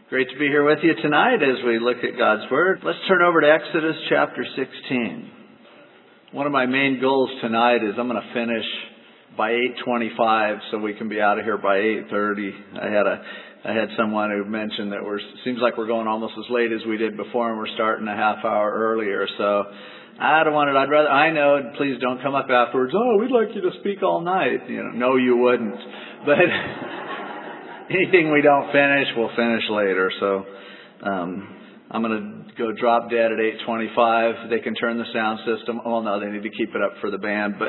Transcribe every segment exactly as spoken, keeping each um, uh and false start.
Great to be here with you tonight as we look at God's Word. Let's turn over to Exodus chapter sixteen. One of my main goals tonight is I'm going to finish by eight twenty-five so we can be out of here by eight thirty. I had a I had someone who mentioned that we're seems like we're going almost as late as we did before, and we're starting a half hour earlier. So I don't want it. I'd rather I know. Please don't come up afterwards. Oh, we'd like you to speak all night. You know, no, you wouldn't. But anything we don't finish, we'll finish later. So um, I'm going to go drop dead at eight twenty-five. They can turn the sound system. Oh, no, they need to keep it up for the band. But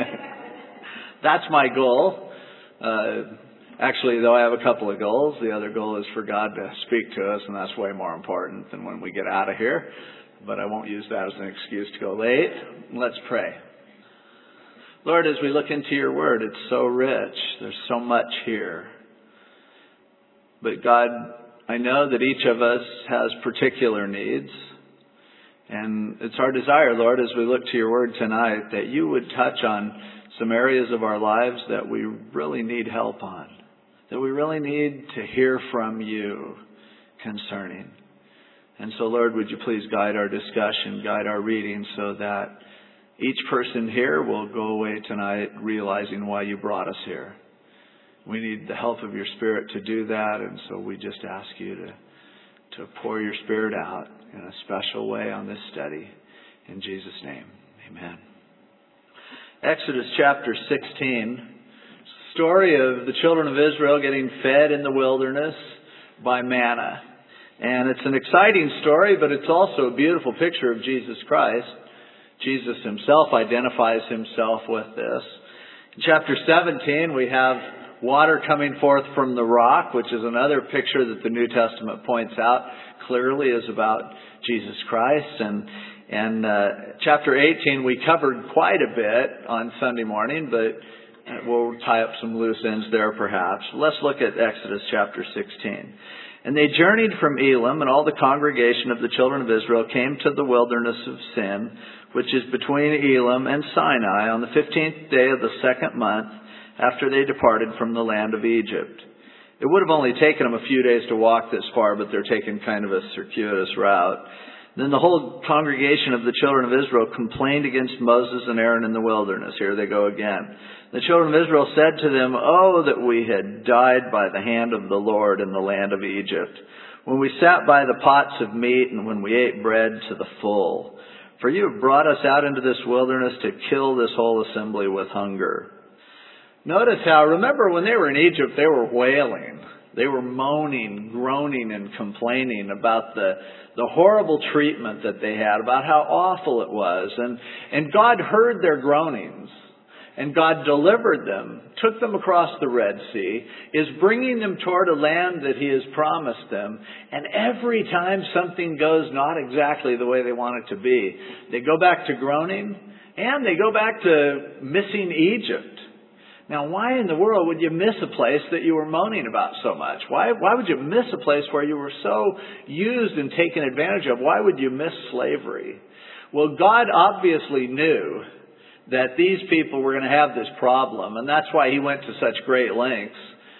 that's my goal. Uh, actually, though, I have a couple of goals. The other goal is for God to speak to us, and that's way more important than when we get out of here. But I won't use that as an excuse to go late. Let's pray. Lord, as we look into your word, it's so rich. There's so much here. But God, I know that each of us has particular needs. And it's our desire, Lord, as we look to your word tonight, that you would touch on some areas of our lives that we really need help on. That we really need to hear from you concerning. And so, Lord, would you please guide our discussion, guide our reading, so that each person here will go away tonight realizing why you brought us here. We need the help of your Spirit to do that, and so we just ask you to, to pour your Spirit out in a special way on this study. In Jesus' name, amen. Exodus chapter sixteen, story of the children of Israel getting fed in the wilderness by manna. And it's an exciting story, but it's also a beautiful picture of Jesus Christ. Jesus himself identifies himself with this. In chapter seventeen, we have water coming forth from the rock, which is another picture that the New Testament points out clearly is about Jesus Christ. And and uh, chapter eighteen, we covered quite a bit on Sunday morning, but we'll tie up some loose ends there perhaps. Let's look at Exodus chapter sixteen. And they journeyed from Elim, and all the congregation of the children of Israel came to the wilderness of Sin, which is between Elim and Sinai, on the fifteenth day of the second month, after they departed from the land of Egypt. It would have only taken them a few days to walk this far, but they're taking kind of a circuitous route. Then the whole congregation of the children of Israel complained against Moses and Aaron in the wilderness. Here they go again. The children of Israel said to them, "Oh, that we had died by the hand of the Lord in the land of Egypt, when we sat by the pots of meat and when we ate bread to the full. For you have brought us out into this wilderness to kill this whole assembly with hunger." Notice how, remember when they were in Egypt, they were wailing. They were moaning, groaning, and complaining about the, the horrible treatment that they had, about how awful it was. And, and God heard their groanings, and God delivered them, took them across the Red Sea, is bringing them toward a land that he has promised them. And every time something goes not exactly the way they want it to be, they go back to groaning, and they go back to missing Egypt. Now, why in the world would you miss a place that you were moaning about so much? Why, why would you miss a place where you were so used and taken advantage of? Why would you miss slavery? Well, God obviously knew that these people were going to have this problem, and that's why he went to such great lengths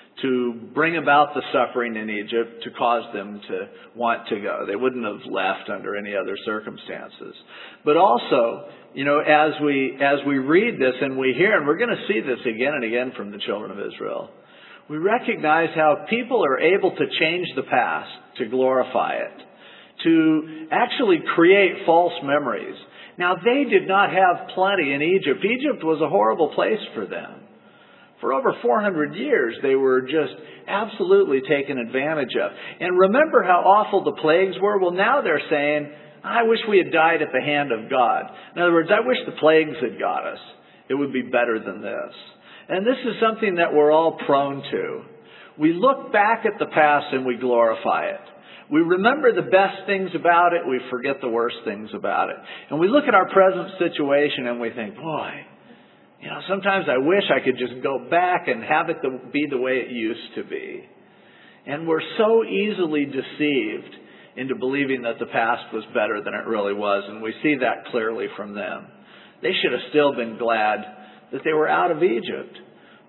to bring about the suffering in Egypt to cause them to want to go. They wouldn't have left under any other circumstances. But also, you know, as we as we read this and we hear, and we're going to see this again and again from the children of Israel, we recognize how people are able to change the past to glorify it, to actually create false memories. Now, they did not have plenty in Egypt. Egypt was a horrible place for them. For over four hundred years, they were just absolutely taken advantage of. And remember how awful the plagues were? Well, now they're saying, I wish we had died at the hand of God. In other words, I wish the plagues had got us. It would be better than this. And this is something that we're all prone to. We look back at the past and we glorify it. We remember the best things about it. We forget the worst things about it. And we look at our present situation and we think, boy, you know, sometimes I wish I could just go back and have it be the way it used to be. And we're so easily deceived into believing that the past was better than it really was. And we see that clearly from them. They should have still been glad that they were out of Egypt.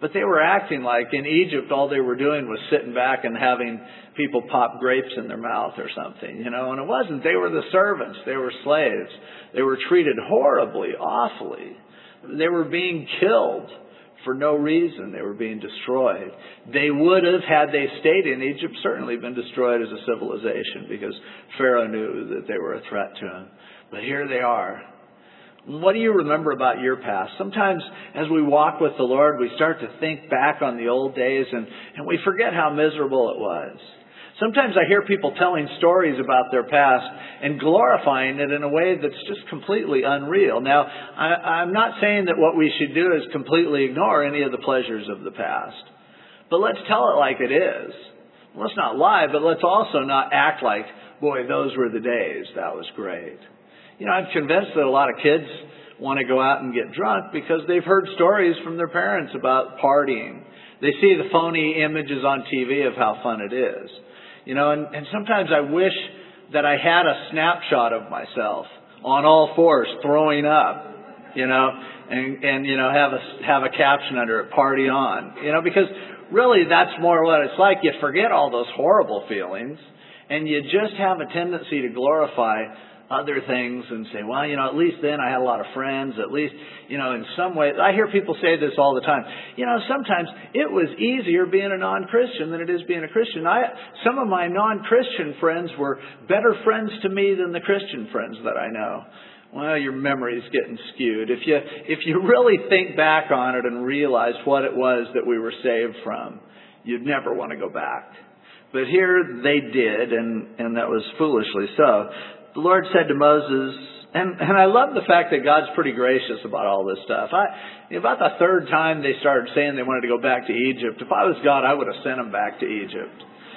But they were acting like in Egypt all they were doing was sitting back and having people pop grapes in their mouth or something, you know, and it wasn't. They were the servants. They were slaves. They were treated horribly, awfully. They were being killed for no reason. They were being destroyed. They would have, had they stayed in Egypt, certainly been destroyed as a civilization because Pharaoh knew that they were a threat to him. But here they are. What do you remember about your past? Sometimes as we walk with the Lord, we start to think back on the old days and, and we forget how miserable it was. Sometimes I hear people telling stories about their past and glorifying it in a way that's just completely unreal. Now, I, I'm not saying that what we should do is completely ignore any of the pleasures of the past. But let's tell it like it is. Let's not lie, but let's also not act like, boy, those were the days. That was great. You know, I'm convinced that a lot of kids want to go out and get drunk because they've heard stories from their parents about partying. They see the phony images on T V of how fun it is. You know, and, and sometimes I wish that I had a snapshot of myself on all fours throwing up, you know, and, and you know, have a, have a caption under it, party on. You know, because really that's more what it's like. You forget all those horrible feelings and you just have a tendency to glorify other things and say, well, you know, at least then I had a lot of friends. At least, you know, in some way, I hear people say this all the time. You know, sometimes it was easier being a non-Christian than it is being a Christian. I, some of my non-Christian friends were better friends to me than the Christian friends that I know. Well, your memory's getting skewed. If you, if you really think back on it and realize what it was that we were saved from, you'd never want to go back. But here they did, and, and that was foolishly so. The Lord said to Moses, and, and I love the fact that God's pretty gracious about all this stuff. I, about the third time they started saying they wanted to go back to Egypt, if I was God, I would have sent them back to Egypt.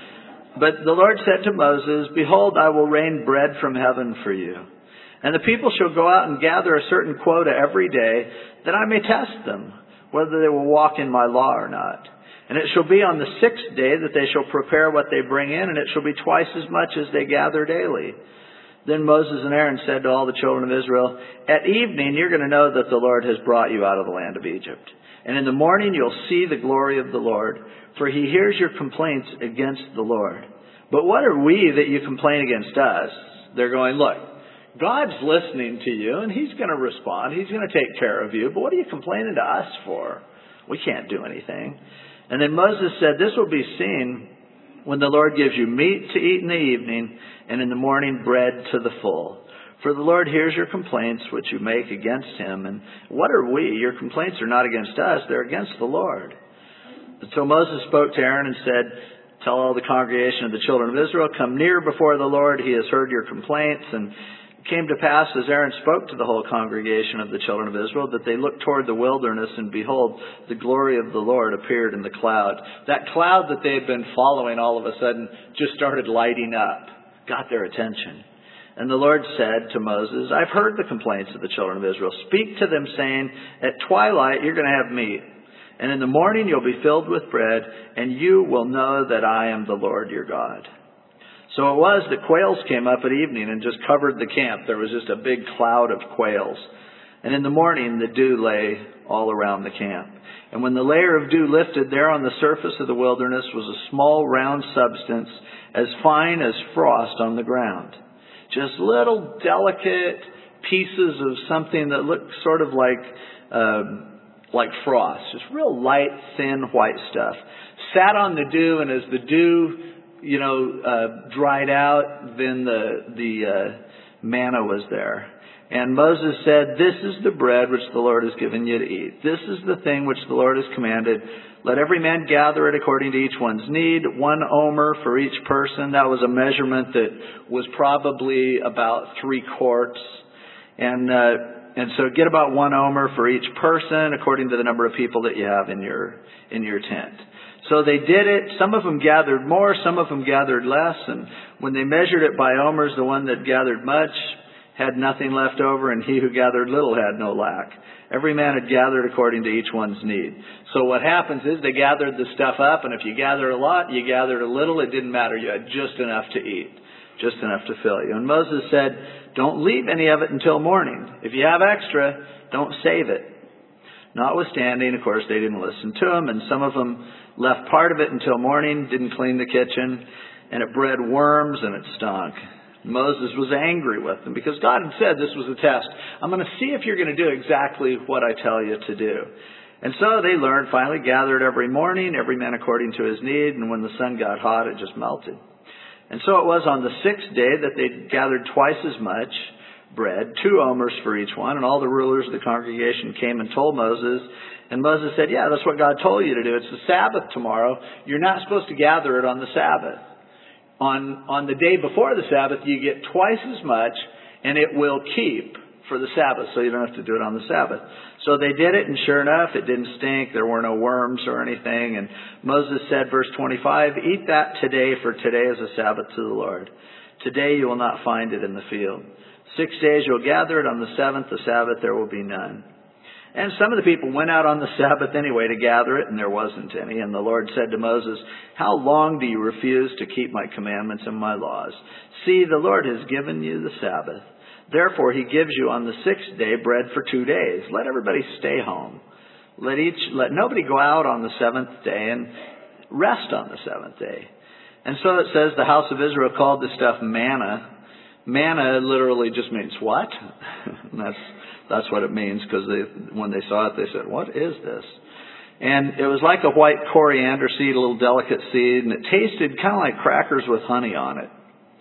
But the Lord said to Moses, behold, I will rain bread from heaven for you. And the people shall go out and gather a certain quota every day, that I may test them, whether they will walk in my law or not. And it shall be on the sixth day that they shall prepare what they bring in, and it shall be twice as much as they gather daily. Then Moses and Aaron said to all the children of Israel, at evening you're going to know that the Lord has brought you out of the land of Egypt. And in the morning you'll see the glory of the Lord, for he hears your complaints against the Lord. But what are we that you complain against us? They're going, look, God's listening to you and he's going to respond. He's going to take care of you. But what are you complaining to us for? We can't do anything. And then Moses said, this will be seen when the Lord gives you meat to eat in the evening, and in the morning bread to the full. For the Lord hears your complaints which you make against him. And what are we? Your complaints are not against us, they're against the Lord. And so Moses spoke to Aaron and said, tell all the congregation of the children of Israel, come near before the Lord, he has heard your complaints. And it came to pass, as Aaron spoke to the whole congregation of the children of Israel, that they looked toward the wilderness, and behold, the glory of the Lord appeared in the cloud. That cloud that they had been following all of a sudden just started lighting up, got their attention. And the Lord said to Moses, I've heard the complaints of the children of Israel. Speak to them, saying, at twilight you're going to have meat, and in the morning you'll be filled with bread, and you will know that I am the Lord your God. So it was that quails came up at evening and just covered the camp. There was just a big cloud of quails. And in the morning the dew lay all around the camp. And when the layer of dew lifted, there on the surface of the wilderness was a small round substance as fine as frost on the ground. Just little delicate pieces of something that looked sort of like uh, like frost. Just real light, thin, white stuff. Sat on the dew, and as the dew, you know, uh, dried out, then the the uh, manna was there. And Moses said, this is the bread which the Lord has given you to eat. This is the thing which the Lord has commanded. Let every man gather it according to each one's need. One omer for each person. That was a measurement that was probably about three quarts. And, uh, and so get about one omer for each person according to the number of people that you have in your, in your tent. So they did it. Some of them gathered more. Some of them gathered less. And when they measured it by omers, the one that gathered much had nothing left over, and he who gathered little had no lack. Every man had gathered according to each one's need. So what happens is they gathered the stuff up, and if you gathered a lot, you gathered a little, it didn't matter. You had just enough to eat, just enough to fill you. And Moses said, don't leave any of it until morning. If you have extra, don't save it. Notwithstanding, of course, they didn't listen to him, and some of them left part of it until morning, didn't clean the kitchen, and it bred worms and it stunk. Moses was angry with them because God had said this was a test. I'm going to see if you're going to do exactly what I tell you to do. And so they learned, finally gathered every morning, every man according to his need, and when the sun got hot, it just melted. And so it was on the sixth day that they gathered twice as much bread, two omers for each one, and all the rulers of the congregation came and told Moses. And Moses said, yeah, that's what God told you to do. It's the Sabbath tomorrow. You're not supposed to gather it on the Sabbath. On, on the day before the Sabbath, you get twice as much, and it will keep for the Sabbath, so you don't have to do it on the Sabbath. So they did it, and sure enough, it didn't stink. There were no worms or anything. And Moses said, verse twenty-five, eat that today, for today is a Sabbath to the Lord. Today you will not find it in the field. Six days you'll gather it. On the seventh, the Sabbath, there will be none. And some of the people went out on the Sabbath anyway to gather it, and there wasn't any. And the Lord said to Moses, how long do you refuse to keep my commandments and my laws? See, the Lord has given you the Sabbath. Therefore, he gives you on the sixth day bread for two days. Let everybody stay home. Let each, let nobody go out on the seventh day, and rest on the seventh day. And so it says the house of Israel called this stuff manna. Manna literally just means what? that's that's what it means, because they, when they saw it, they said, what is this? And it was like a white coriander seed, a little delicate seed, and it tasted kind of like crackers with honey on it.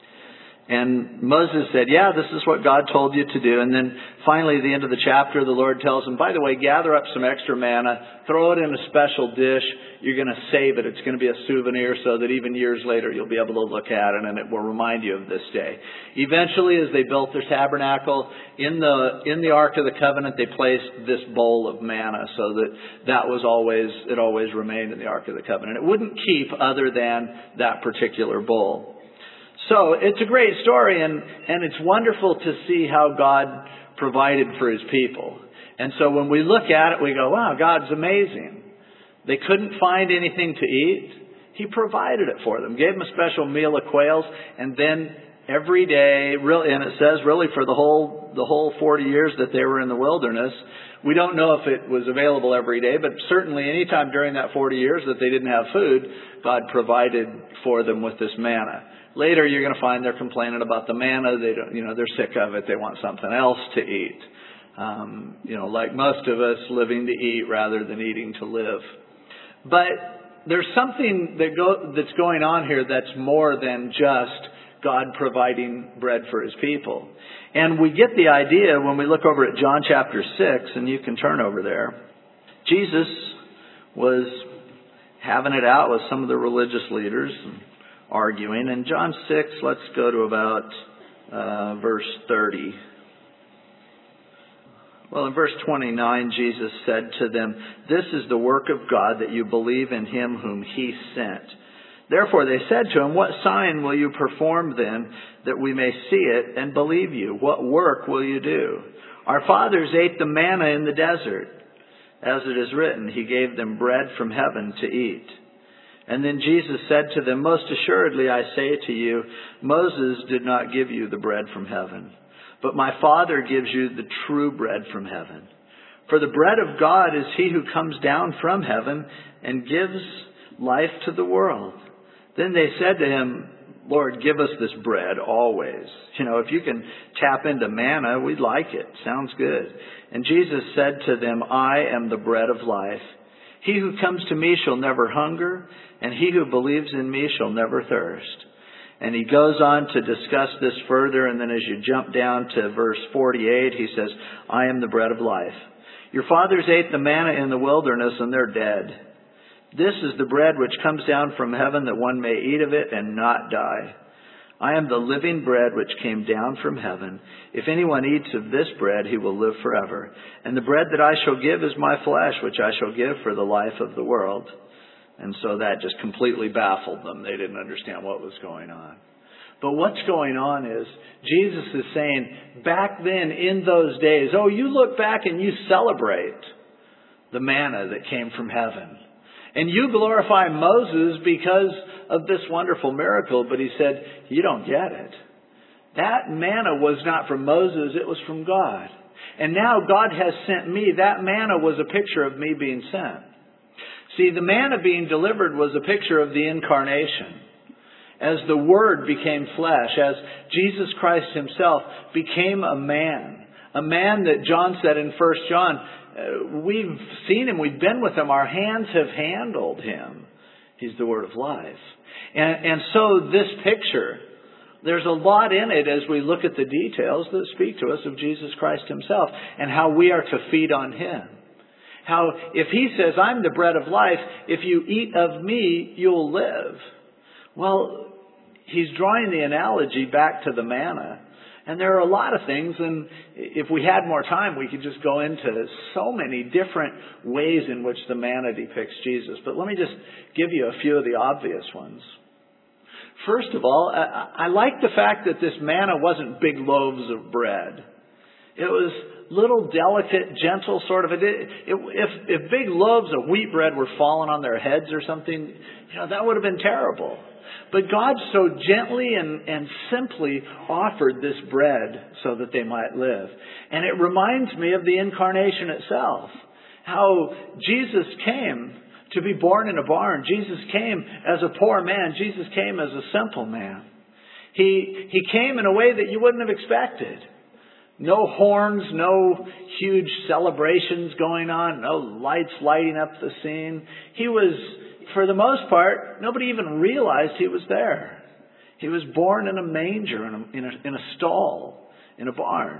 And Moses said, yeah, this is what God told you to do. And then finally, at the end of the chapter, the Lord tells him, by the way, gather up some extra manna, throw it in a special dish. You're going to save it. It's going to be a souvenir so that even years later, you'll be able to look at it and it will remind you of this day. Eventually, as they built their tabernacle, in the, in the Ark of the Covenant, they placed this bowl of manna so that that was always, it always remained in the Ark of the Covenant. It wouldn't keep other than that particular bowl. So it's a great story, and, and it's wonderful to see how God provided for his people. And so when we look at it, we go, wow, God's amazing. They couldn't find anything to eat. He provided it for them, gave them a special meal of quails, and then every day, really, and it says really for the whole the whole forty years that they were in the wilderness, we don't know if it was available every day, but certainly anytime during that forty years that they didn't have food, God provided for them with this manna. Later, you're going to find they're complaining about the manna. They don't, you know, they're sick of it. They want something else to eat. Um, you know, like most of us, living to eat rather than eating to live. But there's something that go, that's going on here that's more than just God providing bread for his people. And we get the idea when we look over at John chapter six, and you can turn over there. Jesus was having it out with some of the religious leaders, arguing. In John six, let's go to about uh, verse thirty. Well, in verse twenty-nine, Jesus said to them, this is the work of God, that you believe in him whom he sent. Therefore they said to him, what sign will you perform then, that we may see it and believe you? What work will you do? Our fathers ate the manna in the desert. As it is written, he gave them bread from heaven to eat. And then Jesus said to them, most assuredly I say to you, Moses did not give you the bread from heaven, but my Father gives you the true bread from heaven. For the bread of God is he who comes down from heaven and gives life to the world. Then they said to him, Lord, give us this bread always. You know, if you can tap into manna, we'd like it. Sounds good. And Jesus said to them, I am the bread of life. He who comes to me shall never hunger, and he who believes in me shall never thirst. And he goes on to discuss this further, and then as you jump down to verse forty-eight, he says, I am the bread of life. Your fathers ate the manna in the wilderness, and they're dead. This is the bread which comes down from heaven, that one may eat of it and not die. I am the living bread which came down from heaven. If anyone eats of this bread, he will live forever. And the bread that I shall give is my flesh, which I shall give for the life of the world. And so that just completely baffled them. They didn't understand what was going on. But what's going on is Jesus is saying, back then in those days, oh, you look back and you celebrate the manna that came from heaven. And you glorify Moses because of this wonderful miracle. But he said, you don't get it. That manna was not from Moses, it was from God. And now God has sent me. That manna was a picture of me being sent. See, the manna being delivered was a picture of the incarnation. As the Word became flesh, as Jesus Christ himself became a man. A man that John said in First John, uh, we've seen him, we've been with him, our hands have handled him. He's the Word of life. And, and so this picture, there's a lot in it as we look at the details that speak to us of Jesus Christ himself and how we are to feed on him. How if he says, I'm the bread of life, if you eat of me, you'll live. Well, he's drawing the analogy back to the manna. And there are a lot of things, and if we had more time, we could just go into so many different ways in which the manna depicts Jesus. But let me just give you a few of the obvious ones. First of all, I, I like the fact that this manna wasn't big loaves of bread. It was little, delicate, gentle sort of. It, it, if, if big loaves of wheat bread were falling on their heads or something, you know, that would have been terrible. But God so gently and, and simply offered this bread so that they might live. And it reminds me of the incarnation itself. How Jesus came to be born in a barn. Jesus came as a poor man. Jesus came as a simple man. He, he came in a way that you wouldn't have expected. No horns, no huge celebrations going on, no lights lighting up the scene. He was, for the most part, nobody even realized he was there. He was born in a manger, in a, in a, in a stall, in a barn.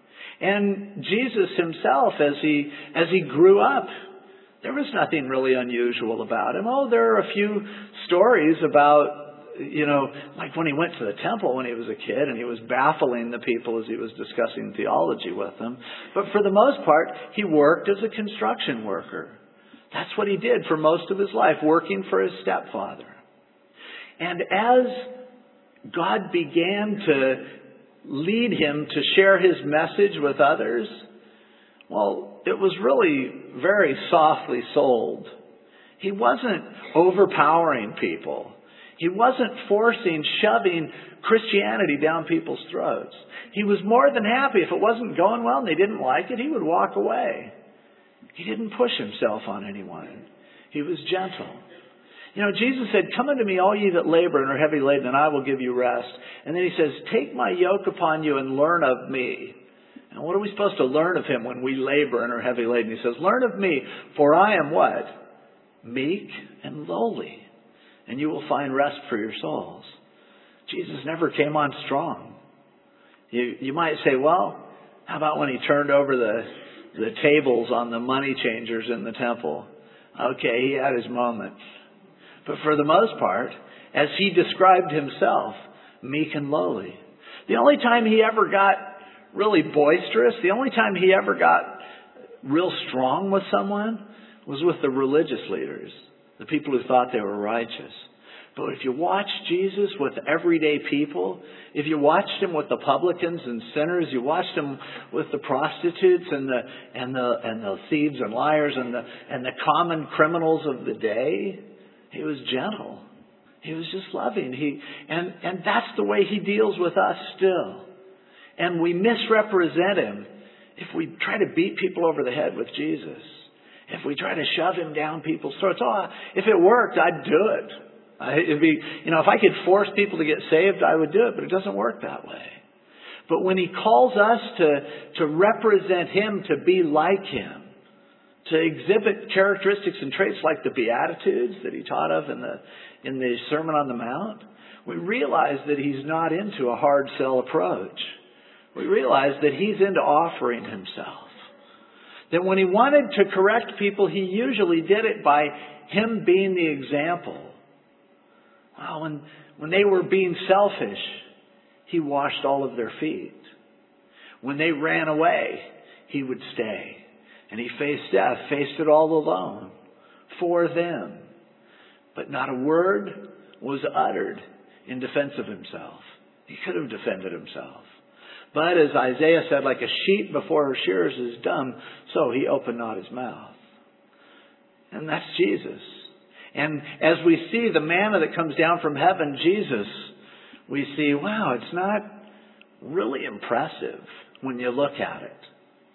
And Jesus himself, as he, as he grew up, there was nothing really unusual about him. Oh, there are a few stories about, you know, like when he went to the temple when he was a kid and he was baffling the people as he was discussing theology with them. But for the most part, he worked as a construction worker. That's what he did for most of his life, working for his stepfather. And as God began to lead him to share his message with others, well, it was really very softly sold. He wasn't overpowering people. He wasn't forcing, shoving Christianity down people's throats. He was more than happy if it wasn't going well and they didn't like it, he would walk away. He didn't push himself on anyone. He was gentle. You know, Jesus said, come unto me, all ye that labor and are heavy laden, and I will give you rest. And then he says, take my yoke upon you and learn of me. And what are we supposed to learn of him when we labor and are heavy laden? He says, learn of me, for I am what? Meek and lowly. And you will find rest for your souls. Jesus never came on strong. You, you might say, well, how about when he turned over the, the tables on the money changers in the temple? Okay, he had his moments. But for the most part, as he described himself, meek and lowly. The only time he ever got really boisterous, the only time he ever got real strong with someone was with the religious leaders, the people who thought they were righteous. But if you watch Jesus with everyday people, if you watched him with the publicans and sinners, you watched him with the prostitutes and the and the and the thieves and liars and the and the common criminals of the day, he was gentle. He was just loving. He and and that's the way he deals with us still. And we misrepresent him if we try to beat people over the head with Jesus. If we try to shove him down people's throats. Oh, if it worked, I'd do it. I, it'd be, you know, if I could force people to get saved, I would do it. But it doesn't work that way. But when he calls us to, to represent him, to be like him, to exhibit characteristics and traits like the Beatitudes that he taught of in the, in the Sermon on the Mount, we realize that he's not into a hard sell approach. We realize that he's into offering himself. That when he wanted to correct people, he usually did it by him being the example. Wow, when, when they were being selfish, he washed all of their feet. When they ran away, he would stay. And he faced death, faced it all alone for them. But not a word was uttered in defense of himself. He could have defended himself. But as Isaiah said, like a sheep before her shearers is dumb, so he opened not his mouth. And that's Jesus. And as we see the manna that comes down from heaven, Jesus, we see, wow, it's not really impressive when you look at it.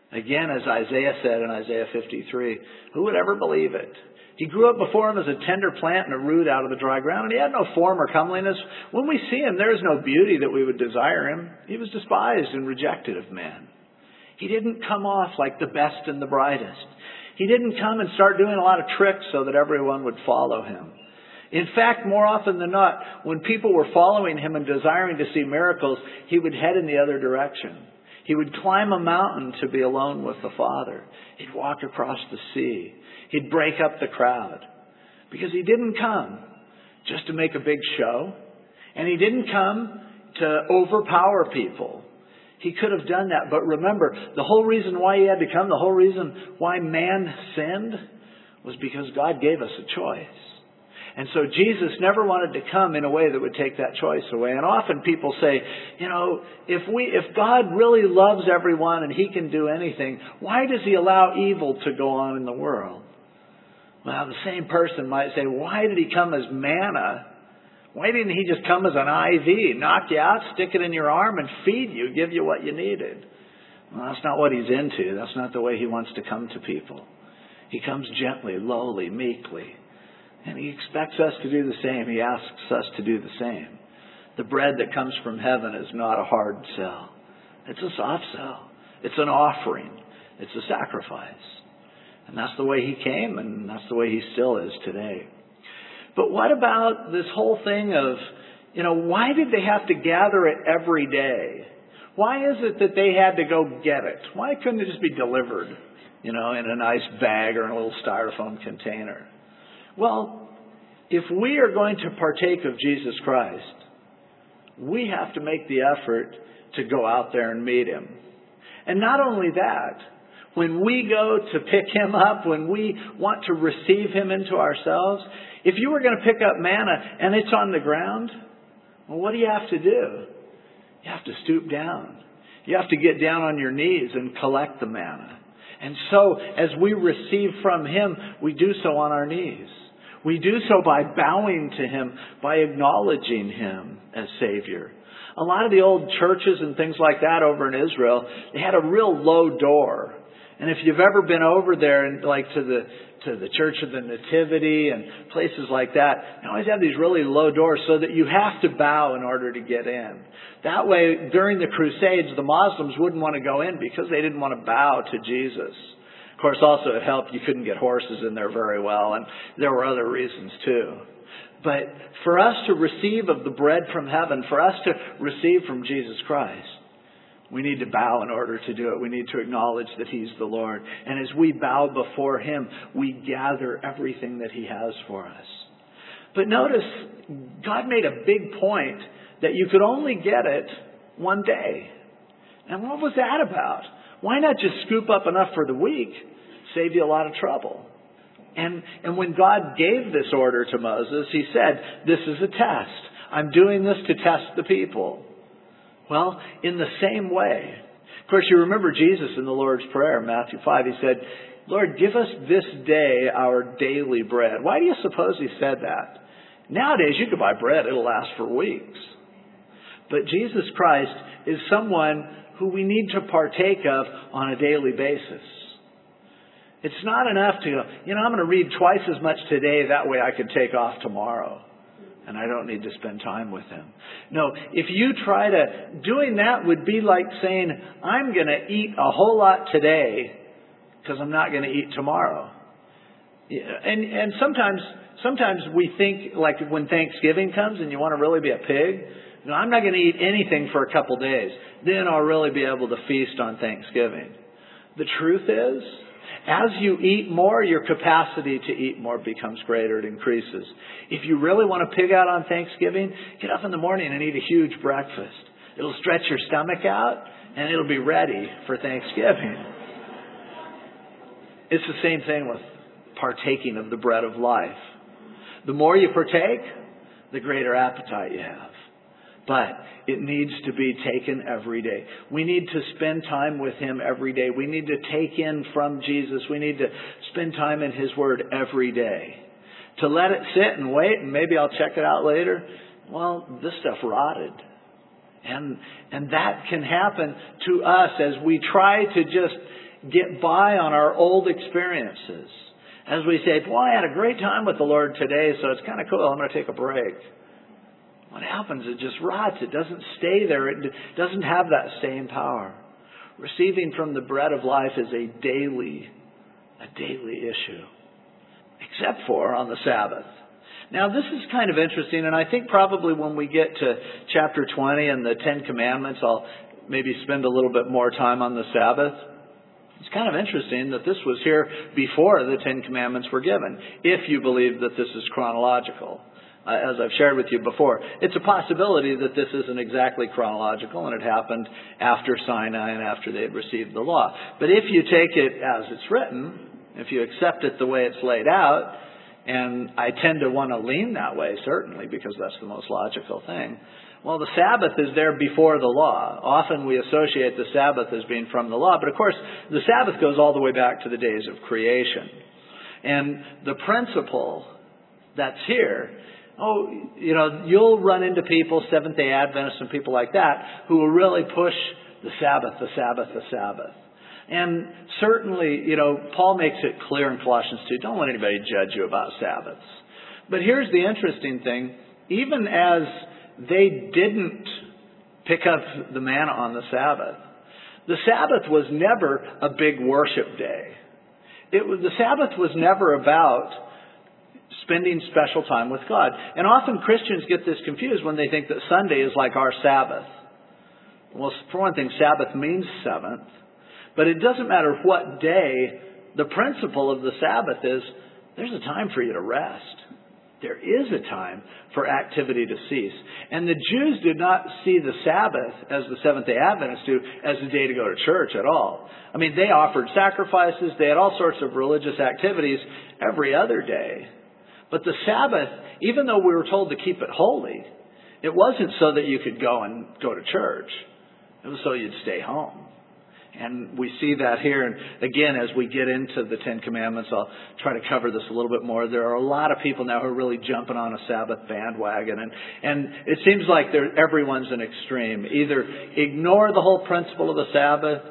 Again, as Isaiah said in Isaiah fifty-three, who would ever believe it? He grew up before him as a tender plant and a root out of the dry ground, and he had no form or comeliness. When we see him, there is no beauty that we would desire him. He was despised and rejected of men. He didn't come off like the best and the brightest. He didn't come and start doing a lot of tricks so that everyone would follow him. In fact, more often than not, when people were following him and desiring to see miracles, he would head in the other direction. He would climb a mountain to be alone with the Father. He'd walk across the sea. He'd break up the crowd. Because he didn't come just to make a big show. And he didn't come to overpower people. He could have done that. But remember, the whole reason why he had to come, the whole reason why man sinned, was because God gave us a choice. And so Jesus never wanted to come in a way that would take that choice away. And often people say, you know, if we, if God really loves everyone and he can do anything, why does he allow evil to go on in the world? Well, the same person might say, why did he come as manna? Why didn't he just come as an I V, knock you out, stick it in your arm and feed you, give you what you needed? Well, that's not what he's into. That's not the way he wants to come to people. He comes gently, lowly, meekly. And he expects us to do the same. He asks us to do the same. The bread that comes from heaven is not a hard sell. It's a soft sell. It's an offering. It's a sacrifice. And that's the way he came, and that's the way he still is today. But what about this whole thing of, you know, why did they have to gather it every day? Why is it that they had to go get it? Why couldn't it just be delivered, you know, in a nice bag or in a little styrofoam container? Well, if we are going to partake of Jesus Christ, we have to make the effort to go out there and meet him. And not only that, when we go to pick him up, when we want to receive him into ourselves, if you were going to pick up manna and it's on the ground, well, what do you have to do? You have to stoop down. You have to get down on your knees and collect the manna. And so, as we receive from him, we do so on our knees. We do so by bowing to him, by acknowledging him as Savior. A lot of the old churches and things like that over in Israel, they had a real low door. And if you've ever been over there and like to the to the Church of the Nativity and places like that, they always have these really low doors so that you have to bow in order to get in. That way, during the Crusades, the Muslims wouldn't want to go in because they didn't want to bow to Jesus. Of course, also it helped you couldn't get horses in there very well, and there were other reasons too. But for us to receive of the bread from heaven, for us to receive from Jesus Christ, we need to bow in order to do it. We need to acknowledge that he's the Lord. And as we bow before him, we gather everything that he has for us. But notice, God made a big point that you could only get it one day. And what was that about? Why not just scoop up enough for the week? Save you a lot of trouble. And, and when God gave this order to Moses, he said, this is a test. I'm doing this to test the people. Well, in the same way. Of course, you remember Jesus in the Lord's Prayer, Matthew five. He said, Lord, give us this day our daily bread. Why do you suppose he said that? Nowadays, you could buy bread. It'll last for weeks. But Jesus Christ is someone who we need to partake of on a daily basis. It's not enough to go, you know, I'm going to read twice as much today. That way I can take off tomorrow. And I don't need to spend time with him. No, if you try to, doing that would be like saying, I'm going to eat a whole lot today because I'm not going to eat tomorrow. And and sometimes sometimes we think, like when Thanksgiving comes and you want to really be a pig, no, I'm not going to eat anything for a couple days. Then I'll really be able to feast on Thanksgiving. The truth is, as you eat more, your capacity to eat more becomes greater. It increases. If you really want to pig out on Thanksgiving, get up in the morning and eat a huge breakfast. It'll stretch your stomach out and it'll be ready for Thanksgiving. It's the same thing with partaking of the bread of life. The more you partake, the greater appetite you have. But it needs to be taken every day. We need to spend time with him every day. We need to take in from Jesus. We need to spend time in his word every day. To let it sit and wait and maybe I'll check it out later, well, this stuff rotted. And, and that can happen to us as we try to just get by on our old experiences. As we say, boy, I had a great time with the Lord today, so it's kind of cool. I'm going to take a break. What happens? It just rots. It doesn't stay there. It doesn't have that staying power. Receiving from the bread of life is a daily, a daily issue. Except for on the Sabbath. Now, this is kind of interesting, and I think probably when we get to chapter twenty and the Ten Commandments, I'll maybe spend a little bit more time on the Sabbath. It's kind of interesting that this was here before the Ten Commandments were given, if you believe that this is chronological. Uh, as I've shared with you before, it's a possibility that this isn't exactly chronological and it happened after Sinai and after they had received the law. But if you take it as it's written, if you accept it the way it's laid out, and I tend to want to lean that way, certainly, because that's the most logical thing. Well, the Sabbath is there before the law. Often we associate the Sabbath as being from the law, but of course, the Sabbath goes all the way back to the days of creation. And the principle that's here, oh, you know, you'll run into people, Seventh-day Adventists and people like that, who will really push the Sabbath, the Sabbath, the Sabbath. And certainly, you know, Paul makes it clear in Colossians two, don't let anybody judge you about Sabbaths. But here's the interesting thing. Even as they didn't pick up the manna on the Sabbath, the Sabbath was never a big worship day. It was, the Sabbath was never about spending special time with God. And often Christians get this confused when they think that Sunday is like our Sabbath. Well, for one thing, Sabbath means seventh. But it doesn't matter what day. The principle of the Sabbath is there's a time for you to rest. There is a time for activity to cease. And the Jews did not see the Sabbath, as the Seventh-day Adventists do, as a day to go to church at all. I mean, they offered sacrifices. They had all sorts of religious activities every other day. But the Sabbath, even though we were told to keep it holy, it wasn't so that you could go and go to church. It was so you'd stay home. And we see that here. And again, as we get into the Ten Commandments, I'll try to cover this a little bit more. There are a lot of people now who are really jumping on a Sabbath bandwagon. And, and it seems like everyone's an extreme. Either ignore the whole principle of the Sabbath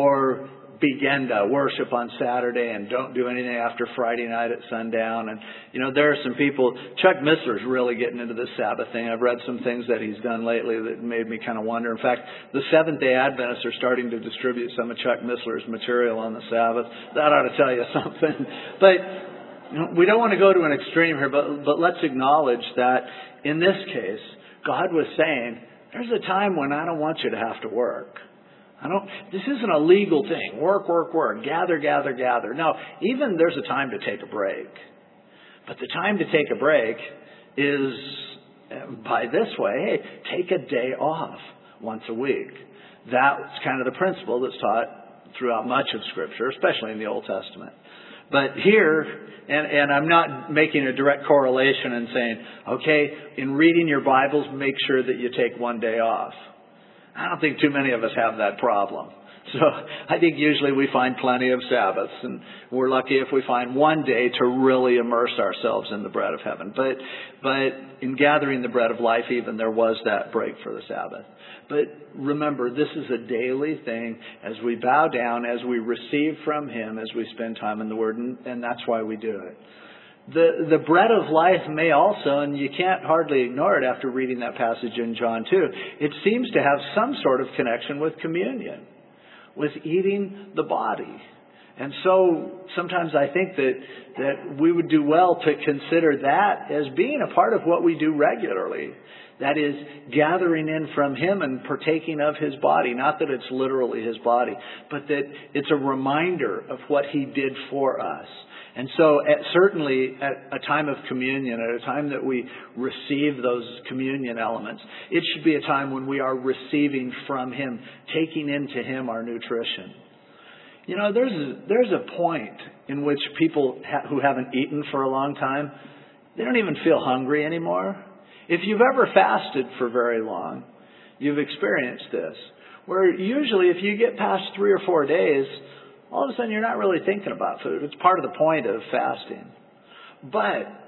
or begin to worship on Saturday and don't do anything after Friday night at sundown. And, you know, there are some people, Chuck Missler's really getting into this Sabbath thing. I've read some things that he's done lately that made me kind of wonder. In fact, the Seventh-day Adventists are starting to distribute some of Chuck Missler's material on the Sabbath. That ought to tell you something. But you know, we don't want to go to an extreme here, but, but let's acknowledge that in this case, God was saying, there's a time when I don't want you to have to work. I don't, this isn't a legal thing. Work, work, work. Gather, gather, gather. No, even there's a time to take a break. But the time to take a break is by this way, hey, take a day off once a week. That's kind of the principle that's taught throughout much of Scripture, especially in the Old Testament. But here, and, and I'm not making a direct correlation and saying, okay, in reading your Bibles, make sure that you take one day off. I don't think too many of us have that problem. So I think usually we find plenty of Sabbaths, and we're lucky if we find one day to really immerse ourselves in the bread of heaven. But but in gathering the bread of life, even there was that break for the Sabbath. But remember, this is a daily thing as we bow down, as we receive from Him, as we spend time in the Word, and, and that's why we do it. The the bread of life may also, and you can't hardly ignore it after reading that passage in John two, it seems to have some sort of connection with communion, with eating the body. And so sometimes I think that, that we would do well to consider that as being a part of what we do regularly. That is, gathering in from Him and partaking of His body. Not that it's literally His body, but that it's a reminder of what He did for us. And so at, certainly at a time of communion, at a time that we receive those communion elements, it should be a time when we are receiving from Him, taking into Him our nutrition. You know, there's a, there's a point in which people ha- who haven't eaten for a long time, they don't even feel hungry anymore. If you've ever fasted for very long, you've experienced this, where usually if you get past three or four days, all of a sudden you're not really thinking about food. It's part of the point of fasting. But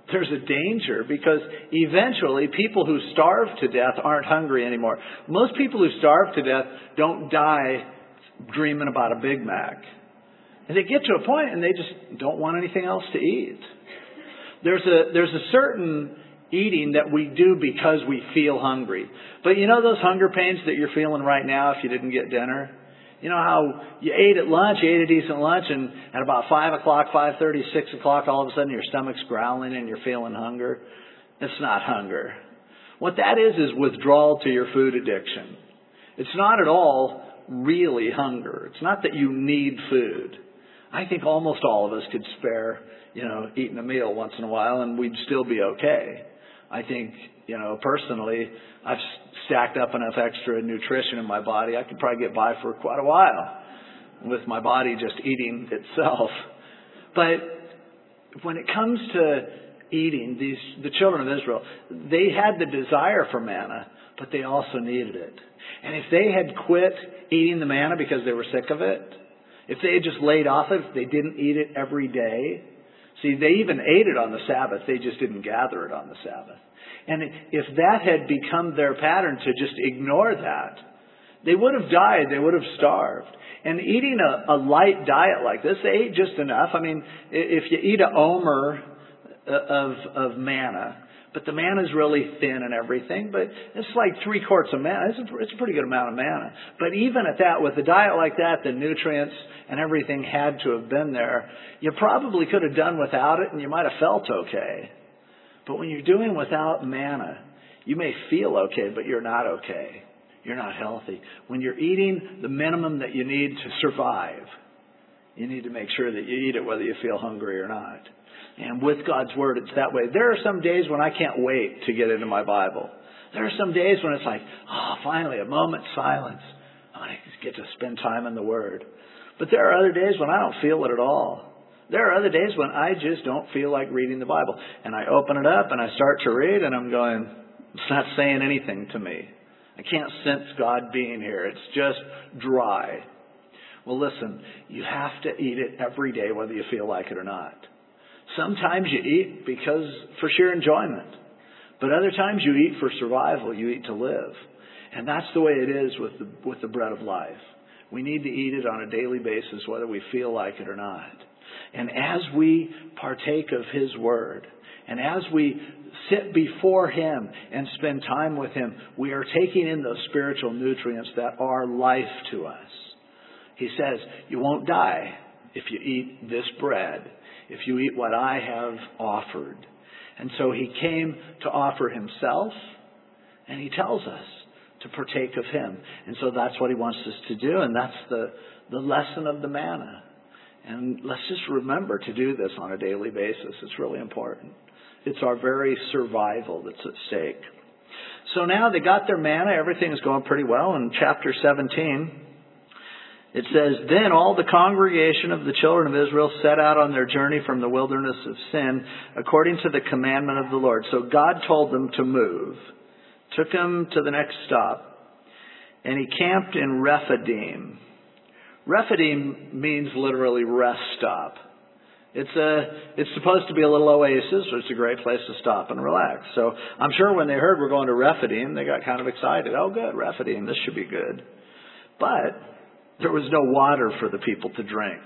there's a danger because eventually people who starve to death aren't hungry anymore. Most people who starve to death don't die dreaming about a Big Mac. And they get to a point and they just don't want anything else to eat. There's a, there's a certain eating that we do because we feel hungry. But you know those hunger pains that you're feeling right now if you didn't get dinner? You know how you ate at lunch, you ate a decent lunch, and at about five o'clock, five thirty, six o'clock, all of a sudden your stomach's growling and you're feeling hunger? It's not hunger. What that is is withdrawal to your food addiction. It's not at all really hunger. It's not that you need food. I think almost all of us could spare, you know, eating a meal once in a while and we'd still be okay. I think, you know, personally, I've stacked up enough extra nutrition in my body. I could probably get by for quite a while with my body just eating itself. But when it comes to eating, these the children of Israel, they had the desire for manna, but they also needed it. And if they had quit eating the manna because they were sick of it, if they had just laid off it, if they didn't eat it every day, see, they even ate it on the Sabbath. They just didn't gather it on the Sabbath. And if that had become their pattern to just ignore that, they would have died. They would have starved. And eating a, a light diet like this, they ate just enough. I mean, if you eat a omer of, of manna, but the manna is really thin and everything, but it's like three quarts of manna. It's a, it's a pretty good amount of manna. But even at that, with a diet like that, the nutrients and everything had to have been there. You probably could have done without it and you might have felt okay. But when you're doing without manna, you may feel okay, but you're not okay. You're not healthy. When you're eating the minimum that you need to survive, you need to make sure that you eat it whether you feel hungry or not. And with God's Word, it's that way. There are some days when I can't wait to get into my Bible. There are some days when it's like, oh, finally, a moment's silence. I get to spend time in the Word. But there are other days when I don't feel it at all. There are other days when I just don't feel like reading the Bible. And I open it up and I start to read and I'm going, it's not saying anything to me. I can't sense God being here. It's just dry. Well, listen, you have to eat it every day whether you feel like it or not. Sometimes you eat because for sheer enjoyment. But other times you eat for survival. You eat to live. And that's the way it is with the, with the bread of life. We need to eat it on a daily basis whether we feel like it or not. And as we partake of His Word, and as we sit before Him and spend time with Him, we are taking in those spiritual nutrients that are life to us. He says, you won't die if you eat this bread, if you eat what I have offered. And so He came to offer Himself, and He tells us to partake of Him. And so that's what He wants us to do, and that's the, the lesson of the manna. And let's just remember to do this on a daily basis. It's really important. It's our very survival that's at stake. So now they got their manna. Everything is going pretty well. In chapter seventeen, it says, Then all the congregation of the children of Israel set out on their journey from the wilderness of Sin, according to the commandment of the Lord. So God told them to move, took them to the next stop, and He camped in Rephidim. Rephidim means literally rest stop. It's a, it's supposed to be a little oasis, so it's a great place to stop and relax. So I'm sure when they heard we're going to Rephidim, they got kind of excited. Oh, good, Rephidim, this should be good. But there was no water for the people to drink.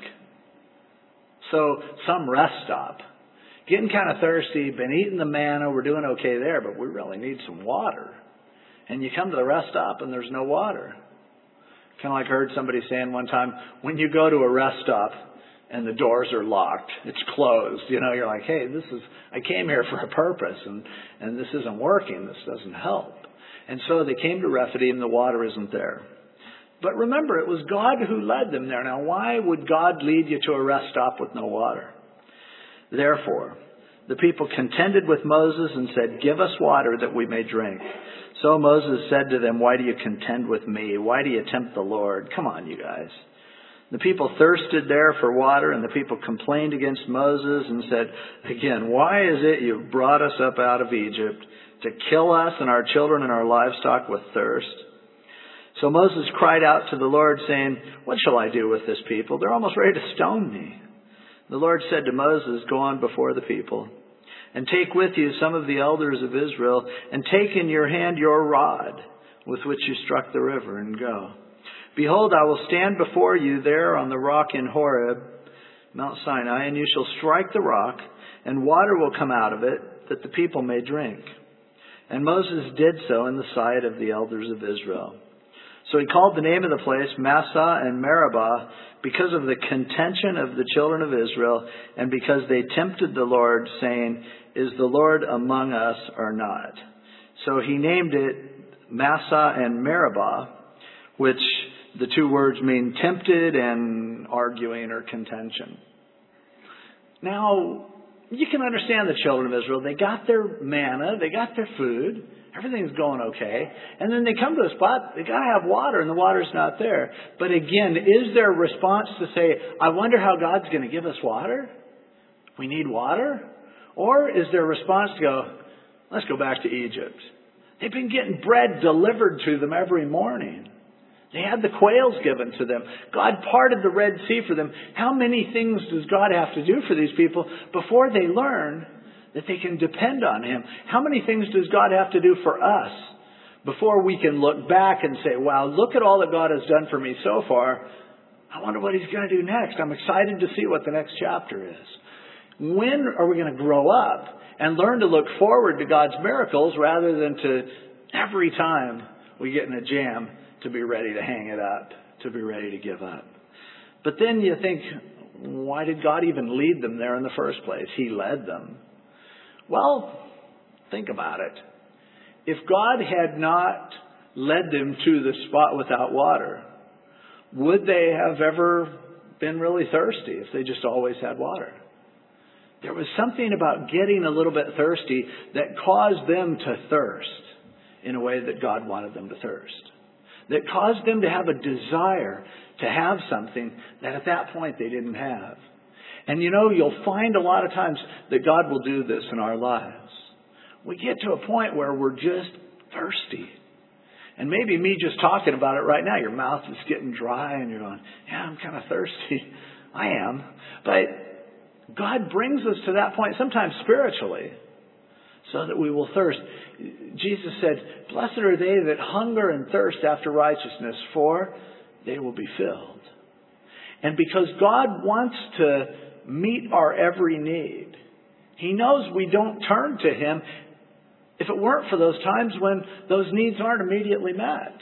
So some rest stop. Getting kind of thirsty, been eating the manna, we're doing okay there, but we really need some water. And you come to the rest stop and there's no water. Kind of like I heard somebody saying one time, when you go to a rest stop and the doors are locked, it's closed, you know, you're like, hey, this is, I came here for a purpose and, and this isn't working. This doesn't help. And so they came to Rephidim, the water isn't there. But remember, it was God who led them there. Now, why would God lead you to a rest stop with no water? Therefore, the people contended with Moses and said, Give us water that we may drink. So Moses said to them, Why do you contend with me? Why do you tempt the Lord? Come on, you guys. The people thirsted there for water, and the people complained against Moses and said, Again, why is it you've brought us up out of Egypt to kill us and our children and our livestock with thirst? So Moses cried out to the Lord, saying, What shall I do with this people? They're almost ready to stone me. The Lord said to Moses, Go on before the people, And take with you some of the elders of Israel, and take in your hand your rod with which you struck the river, and go. Behold, I will stand before you there on the rock in Horeb, Mount Sinai, and you shall strike the rock, and water will come out of it, that the people may drink. And Moses did so in the sight of the elders of Israel. So he called the name of the place Massah and Meribah, because of the contention of the children of Israel, and because they tempted the Lord, saying, Is the Lord among us or not? So he named it Massah and Meribah, which the two words mean tempted and arguing or contention. Now, you can understand the children of Israel. They got their manna, they got their food, everything's going okay. And then they come to a spot, they got to have water, and the water's not there. But again, is there a response to say, I wonder how God's going to give us water? We need water? Or is there a response to go, let's go back to Egypt? They've been getting bread delivered to them every morning. They had the quails given to them. God parted the Red Sea for them. How many things does God have to do for these people before they learn that they can depend on Him? How many things does God have to do for us before we can look back and say, wow, look at all that God has done for me so far. I wonder what He's going to do next. I'm excited to see what the next chapter is. When are we going to grow up and learn to look forward to God's miracles rather than to every time we get in a jam to be ready to hang it up, to be ready to give up? But then you think, why did God even lead them there in the first place? He led them. Well, think about it. If God had not led them to the spot without water, would they have ever been really thirsty if they just always had water? There was something about getting a little bit thirsty that caused them to thirst in a way that God wanted them to thirst. That caused them to have a desire to have something that at that point they didn't have. And you know, you'll find a lot of times that God will do this in our lives. We get to a point where we're just thirsty. And maybe me just talking about it right now, your mouth is getting dry and you're going, yeah, I'm kind of thirsty. I am. But God brings us to that point, sometimes spiritually, so that we will thirst. Jesus said, blessed are they that hunger and thirst after righteousness, for they will be filled. And because God wants to meet our every need, He knows we don't turn to Him if it weren't for those times when those needs aren't immediately met.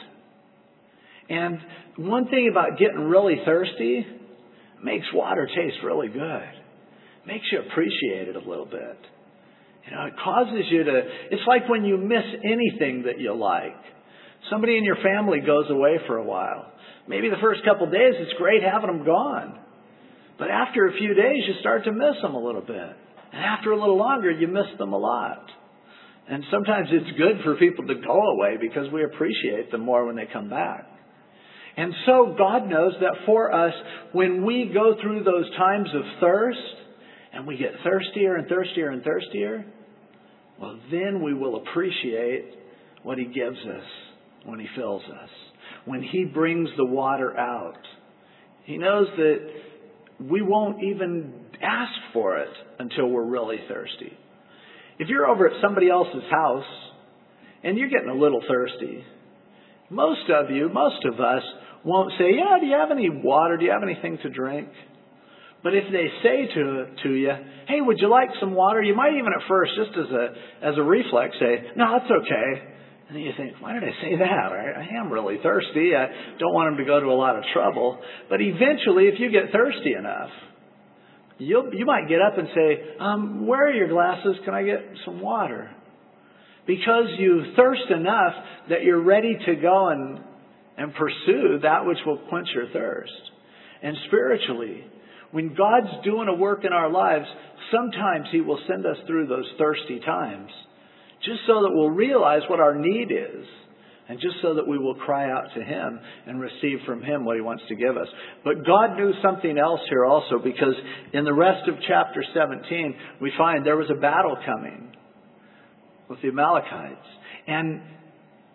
And one thing about getting really thirsty, it makes water taste really good. It makes you appreciate it a little bit. You know, it causes you to, it's like when you miss anything that you like. Somebody in your family goes away for a while. Maybe the first couple of days it's great having them gone. But after a few days you start to miss them a little bit. And after a little longer you miss them a lot. And sometimes it's good for people to go away because we appreciate them more when they come back. And so God knows that for us, when we go through those times of thirst, and we get thirstier and thirstier and thirstier, well, then we will appreciate what He gives us when He fills us. When He brings the water out. He knows that we won't even ask for it until we're really thirsty. If you're over at somebody else's house and you're getting a little thirsty, most of you, most of us won't say, yeah, do you have any water? Do you have anything to drink? But if they say to to you, hey, would you like some water? You might even at first, just as a as a reflex, say, no, it's okay. And then you think, why did I say that? I, I am really thirsty. I don't want them to go to a lot of trouble. But eventually, if you get thirsty enough, you'll, you might get up and say, um, where are your glasses? Can I get some water? Because you thirst enough that you're ready to go and, and pursue that which will quench your thirst. And spiritually, when God's doing a work in our lives, sometimes He will send us through those thirsty times, just so that we'll realize what our need is, and just so that we will cry out to Him and receive from Him what He wants to give us. But God knew something else here also, because in the rest of chapter seventeen, we find there was a battle coming with the Amalekites. And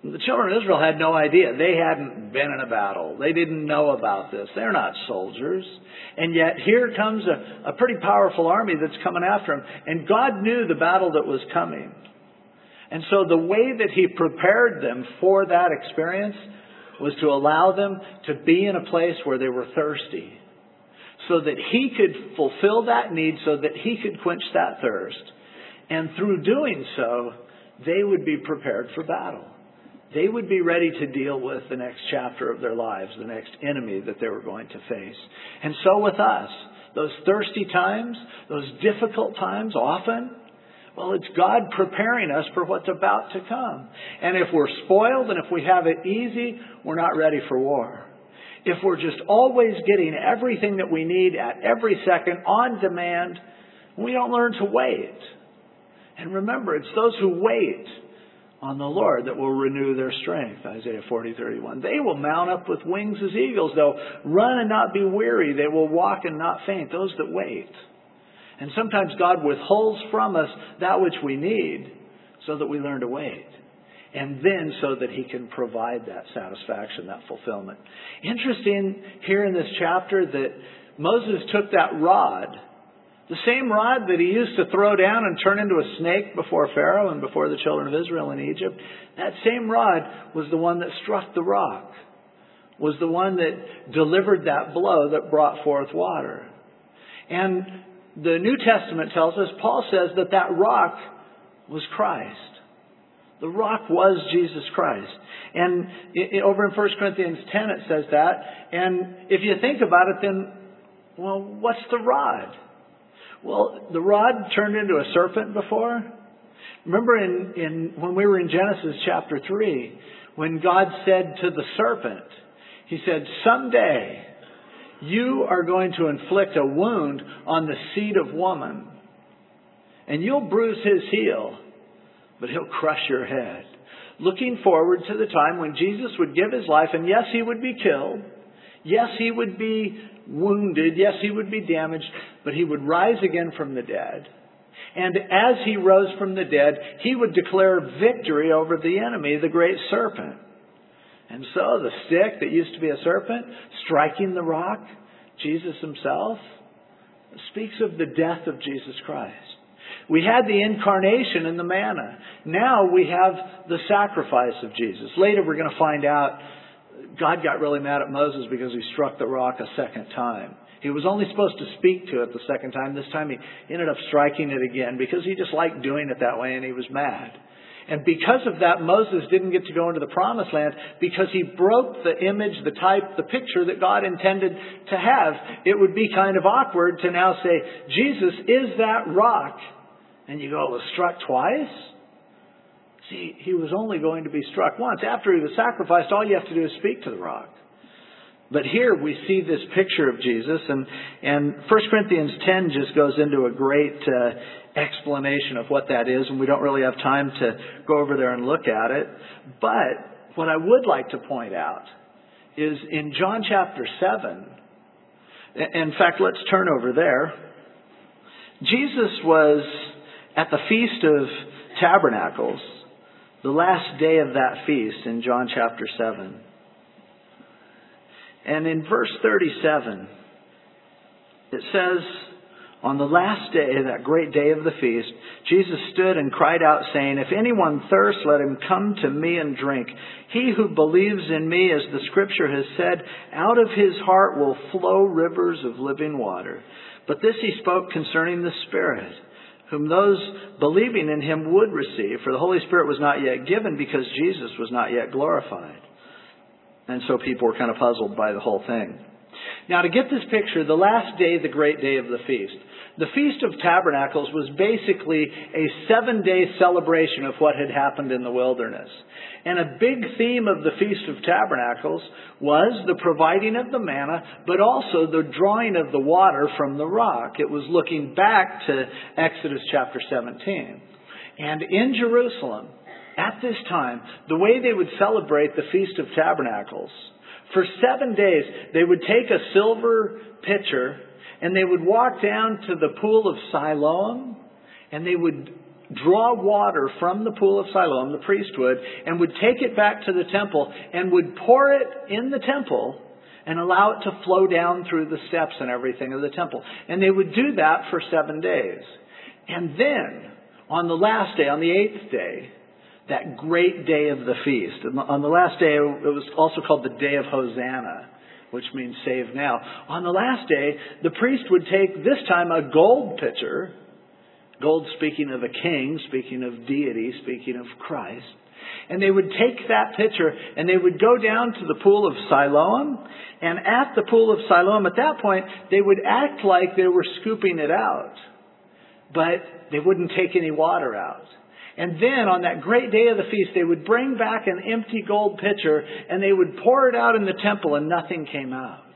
The children of Israel had no idea. They hadn't been in a battle. They didn't know about this. They're not soldiers. And yet here comes a, a pretty powerful army that's coming after them. And God knew the battle that was coming. And so the way that He prepared them for that experience was to allow them to be in a place where they were thirsty, so that He could fulfill that need, so that He could quench that thirst. And through doing so, they would be prepared for battle. They would be ready to deal with the next chapter of their lives, the next enemy that they were going to face. And so with us, those thirsty times, those difficult times often, well, it's God preparing us for what's about to come. And if we're spoiled and if we have it easy, we're not ready for war. If we're just always getting everything that we need at every second on demand, we don't learn to wait. And remember, it's those who wait on the Lord that will renew their strength. Isaiah forty thirty-one. They will mount up with wings as eagles. They'll run and not be weary. They will walk and not faint. Those that wait. And sometimes God withholds from us that which we need so that we learn to wait. And then so that He can provide that satisfaction, that fulfillment. Interesting here in this chapter that Moses took that rod, the same rod that he used to throw down and turn into a snake before Pharaoh and before the children of Israel in Egypt. That same rod was the one that struck the rock, was the one that delivered that blow that brought forth water. And the New Testament tells us, Paul says that that rock was Christ. The rock was Jesus Christ. And it, over in First Corinthians ten it says that. And if you think about it, then, well, what's the rod? Well, the rod turned into a serpent before. Remember in, in when we were in Genesis chapter three, when God said to the serpent, He said, someday you are going to inflict a wound on the seed of woman, and you'll bruise his heel, but he'll crush your head. Looking forward to the time when Jesus would give His life, and yes, He would be killed. Yes, He would be wounded. Yes, He would be damaged, but He would rise again from the dead. And as He rose from the dead, He would declare victory over the enemy, the great serpent. And so the stick that used to be a serpent, striking the rock, Jesus Himself, speaks of the death of Jesus Christ. We had the incarnation in the manna. Now we have the sacrifice of Jesus. Later we're going to find out God got really mad at Moses because he struck the rock a second time. He was only supposed to speak to it the second time. This time he ended up striking it again because he just liked doing it that way and he was mad. And because of that, Moses didn't get to go into the promised land because he broke the image, the type, the picture that God intended to have. It would be kind of awkward to now say, Jesus is that rock. And you go, it was struck twice? See, He was only going to be struck once. After He was sacrificed, all you have to do is speak to the rock. But here we see this picture of Jesus, and, and First Corinthians ten just goes into a great uh, explanation of what that is, and we don't really have time to go over there and look at it. But what I would like to point out is in John chapter seven, in fact, let's turn over there. Jesus was at the Feast of Tabernacles, the last day of that feast in John chapter seven. And in verse thirty-seven, it says, on the last day, that great day of the feast, Jesus stood and cried out, saying, if anyone thirsts, let him come to me and drink. He who believes in me, as the scripture has said, out of his heart will flow rivers of living water. But this he spoke concerning the Spirit, whom those believing in Him would receive. For the Holy Spirit was not yet given because Jesus was not yet glorified. And so people were kind of puzzled by the whole thing. Now, to get this picture, the last day, the great day of the feast. The Feast of Tabernacles was basically a seven-day celebration of what had happened in the wilderness. And a big theme of the Feast of Tabernacles was the providing of the manna, but also the drawing of the water from the rock. It was looking back to Exodus chapter seventeen. And in Jerusalem, at this time, the way they would celebrate the Feast of Tabernacles, for seven days, they would take a silver pitcher and they would walk down to the pool of Siloam and they would draw water from the pool of Siloam, the priest would, and would take it back to the temple and would pour it in the temple and allow it to flow down through the steps and everything of the temple. And they would do that for seven days. And then, on the last day, on the eighth day, that great day of the feast. And on the last day, it was also called the Day of Hosanna, which means save now. On the last day, the priest would take, this time, a gold pitcher. Gold speaking of a king, speaking of deity, speaking of Christ. And they would take that pitcher and they would go down to the pool of Siloam. And at the pool of Siloam, at that point, they would act like they were scooping it out. But they wouldn't take any water out. And then on that great day of the feast, they would bring back an empty gold pitcher and they would pour it out in the temple and nothing came out.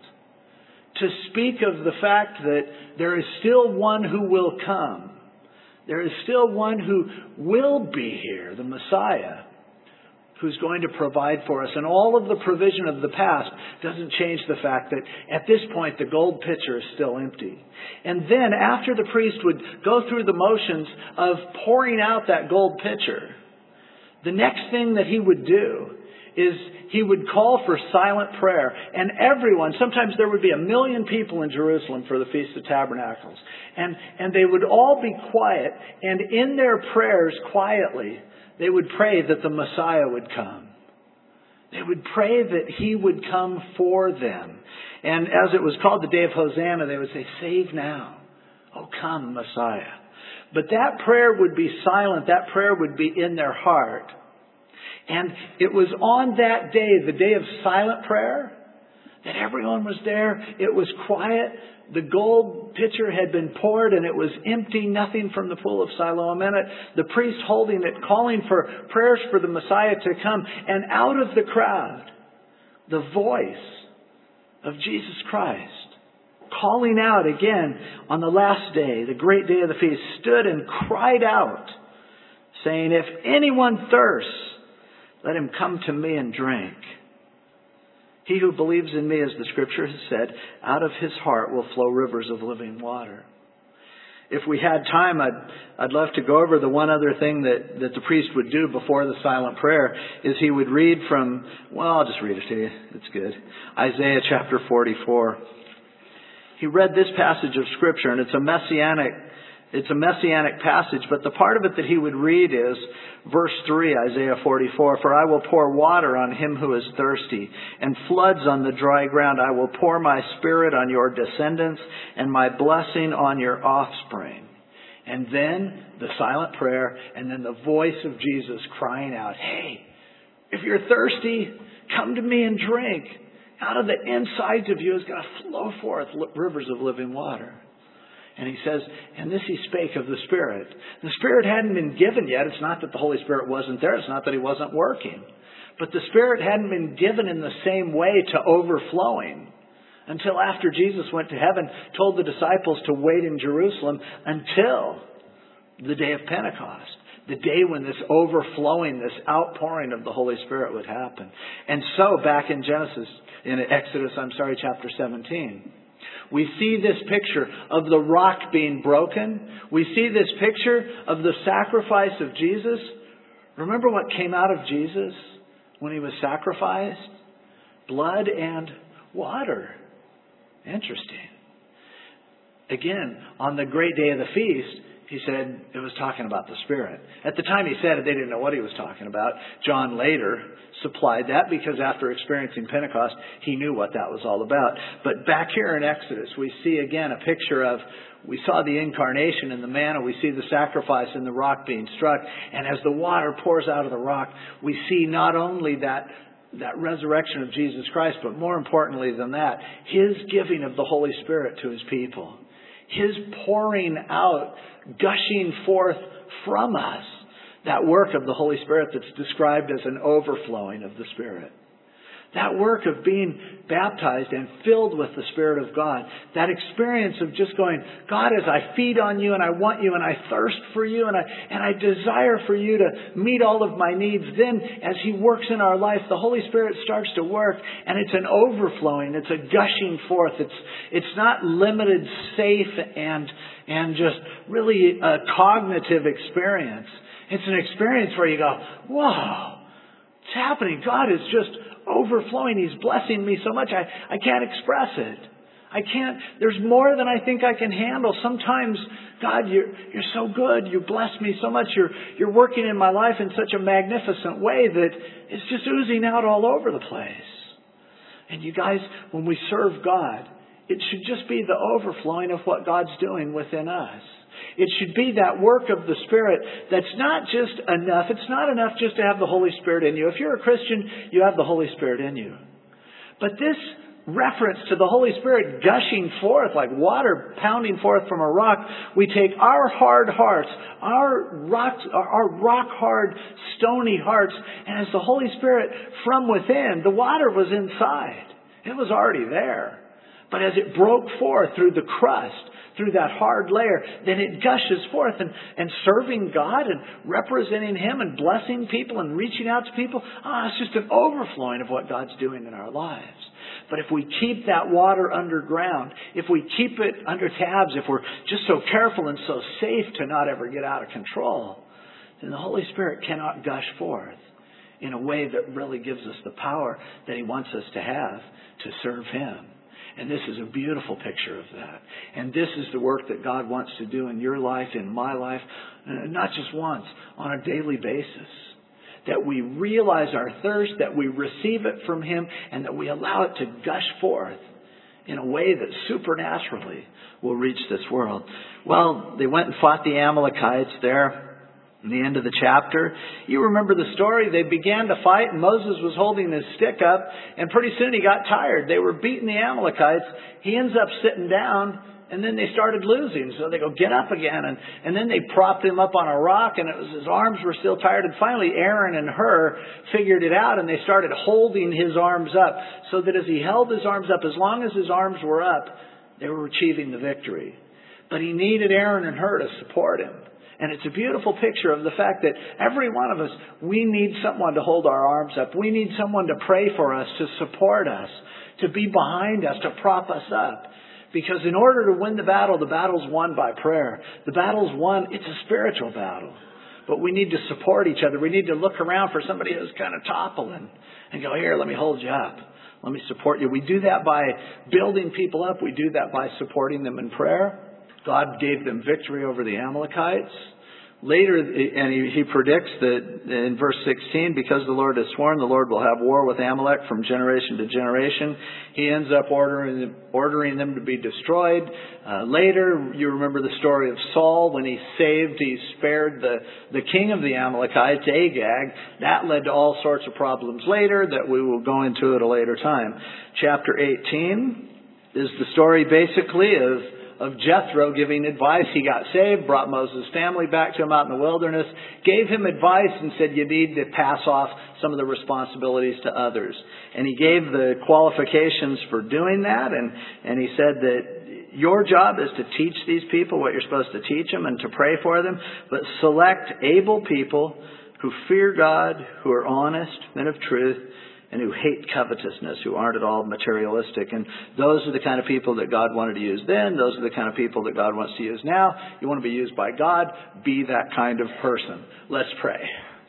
To speak of the fact that there is still one who will come. There is still one who will be here, the Messiah, who's going to provide for us. And all of the provision of the past doesn't change the fact that at this point the gold pitcher is still empty. And then after the priest would go through the motions of pouring out that gold pitcher, the next thing that he would do is he would call for silent prayer. And everyone, sometimes there would be a million people in Jerusalem for the Feast of Tabernacles. And, and they would all be quiet. And in their prayers quietly, they would pray that the Messiah would come. They would pray that he would come for them. And as it was called the Day of Hosanna, they would say, save now. Oh, come, Messiah. But that prayer would be silent. That prayer would be in their heart. And it was on that day, the day of silent prayer, that everyone was there. It was quiet. The gold pitcher had been poured and it was empty, nothing from the pool of Siloam in it. The priest holding it, calling for prayers for the Messiah to come. And out of the crowd, the voice of Jesus Christ, calling out again on the last day, the great day of the feast, stood and cried out, saying, if anyone thirsts, let him come to me and drink. He who believes in me, as the scripture has said, out of his heart will flow rivers of living water. If we had time, I'd, I'd love to go over the one other thing that, that the priest would do before the silent prayer is he would read from, well, I'll just read it to you. It's good. Isaiah chapter forty-four. He read this passage of scripture, and it's a messianic It's a messianic passage, but the part of it that he would read is verse three, Isaiah forty-four. For I will pour water on him who is thirsty, and floods on the dry ground. I will pour my spirit on your descendants, and my blessing on your offspring. And then the silent prayer, and then the voice of Jesus crying out, hey, if you're thirsty, come to me and drink. Out of the insides of you is going to flow forth rivers of living water. And he says, and this he spake of the Spirit. The Spirit hadn't been given yet. It's not that the Holy Spirit wasn't there. It's not that he wasn't working. But the Spirit hadn't been given in the same way to overflowing until after Jesus went to heaven, told the disciples to wait in Jerusalem until the day of Pentecost. The day when this overflowing, this outpouring of the Holy Spirit would happen. And so back in Genesis, in Exodus, I'm sorry, chapter seventeen, we see this picture of the rock being broken. We see this picture of the sacrifice of Jesus. Remember what came out of Jesus when he was sacrificed? Blood and water. Interesting. Again, on the great day of the feast, he said it was talking about the Spirit. At the time he said it, they didn't know what he was talking about. John later supplied that because after experiencing Pentecost, he knew what that was all about. But back here in Exodus, we see again a picture of, we saw the incarnation in the manna, we see the sacrifice in the rock being struck. And as the water pours out of the rock, we see not only that that resurrection of Jesus Christ, but more importantly than that, his giving of the Holy Spirit to his people. His pouring out, gushing forth from us, that work of the Holy Spirit that's described as an overflowing of the Spirit. That work of being baptized and filled with the Spirit of God. That experience of just going, God, as I feed on you and I want you and I thirst for you and I, and I desire for you to meet all of my needs. Then as He works in our life, the Holy Spirit starts to work and it's an overflowing. It's a gushing forth. It's, it's not limited, safe and, and just really a cognitive experience. It's an experience where you go, whoa, it's happening. God is just overflowing. He's blessing me so much. I, I can't express it. I can't. There's more than I think I can handle. Sometimes, God, you're, you're so good. You bless me so much. You're, you're working in my life in such a magnificent way that it's just oozing out all over the place. And you guys, when we serve God, it should just be the overflowing of what God's doing within us. It should be that work of the Spirit that's not just enough. It's not enough just to have the Holy Spirit in you. If you're a Christian, you have the Holy Spirit in you. But this reference to the Holy Spirit gushing forth like water pounding forth from a rock, we take our hard hearts, our rock, our rock hard, stony hearts, and as the Holy Spirit from within, the water was inside. It was already there. But as it broke forth through the crust, through that hard layer, then it gushes forth and, and serving God and representing Him and blessing people and reaching out to people. Ah, it's just an overflowing of what God's doing in our lives. But if we keep that water underground, if we keep it under tabs, if we're just so careful and so safe to not ever get out of control, then the Holy Spirit cannot gush forth in a way that really gives us the power that He wants us to have to serve Him. And this is a beautiful picture of that. And this is the work that God wants to do in your life, in my life, not just once, on a daily basis. That we realize our thirst, that we receive it from Him, and that we allow it to gush forth in a way that supernaturally will reach this world. Well, they went and fought the Amalekites there. In the end of the chapter, you remember the story. They began to fight and Moses was holding his stick up and pretty soon he got tired. They were beating the Amalekites. He ends up sitting down and then they started losing. So they go, get up again. And, and then they propped him up on a rock and it was, his arms were still tired. And finally Aaron and Hur figured it out and they started holding his arms up so that as he held his arms up, as long as his arms were up, they were achieving the victory. But he needed Aaron and Hur to support him. And it's a beautiful picture of the fact that every one of us, we need someone to hold our arms up. We need someone to pray for us, to support us, to be behind us, to prop us up. Because in order to win the battle, the battle's won by prayer. The battle's won, it's a spiritual battle. But we need to support each other. We need to look around for somebody who's kind of toppling and go, here, let me hold you up. Let me support you. We do that by building people up. We do that by supporting them in prayer. God gave them victory over the Amalekites. Later, and he, he predicts that in verse sixteen, because the Lord has sworn, the Lord will have war with Amalek from generation to generation. He ends up ordering, ordering them to be destroyed. Uh, later, you remember the story of Saul when he saved, he spared the, the king of the Amalekites, Agag. That led to all sorts of problems later that we will go into at a later time. Chapter eighteen is the story basically of of Jethro giving advice. He got saved, brought Moses' family back to him out in the wilderness, gave him advice and said, you need to pass off some of the responsibilities to others. And he gave the qualifications for doing that. And, and he said that your job is to teach these people what you're supposed to teach them and to pray for them, but select able people who fear God, who are honest, men of truth, and who hate covetousness, who aren't at all materialistic. And those are the kind of people that God wanted to use then. Those are the kind of people that God wants to use now. You want to be used by God? Be that kind of person. Let's pray.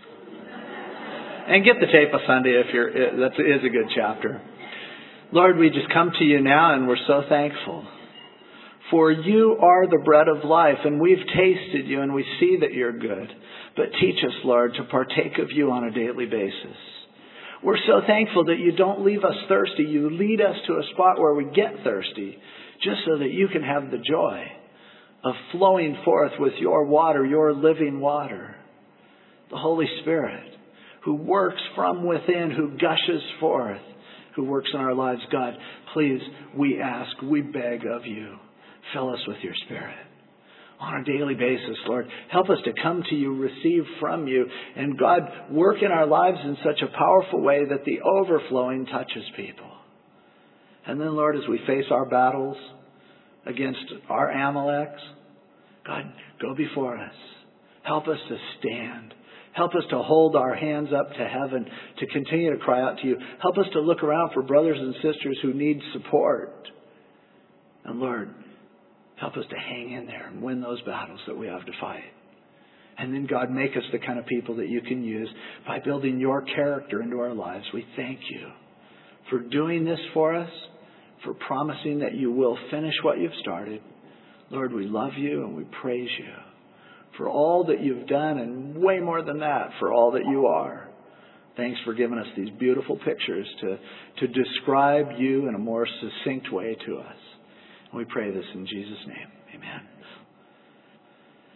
And get the tape of Sunday if you're, that is a good chapter. Lord, we just come to you now and we're so thankful. For you are the bread of life and we've tasted you and we see that you're good. But teach us, Lord, to partake of you on a daily basis. We're so thankful that you don't leave us thirsty. You lead us to a spot where we get thirsty just so that you can have the joy of flowing forth with your water, your living water. The Holy Spirit who works from within, who gushes forth, who works in our lives. God, please, we ask, we beg of you, fill us with your Spirit. on a daily basis, Lord. Help us to come to you, receive from you, and God, work in our lives in such a powerful way that the overflowing touches people. And then, Lord, as we face our battles against our Amaleks, God, go before us. Help us to stand. Help us to hold our hands up to heaven, to continue to cry out to you. Help us to look around for brothers and sisters who need support. And Lord, help us to hang in there and win those battles that we have to fight. And then, God, make us the kind of people that you can use by building your character into our lives. We thank you for doing this for us, for promising that you will finish what you've started. Lord, we love you and we praise you for all that you've done, and way more than that, for all that you are. Thanks for giving us these beautiful pictures to, to describe you in a more succinct way to us. And we pray this in Jesus' name. Amen.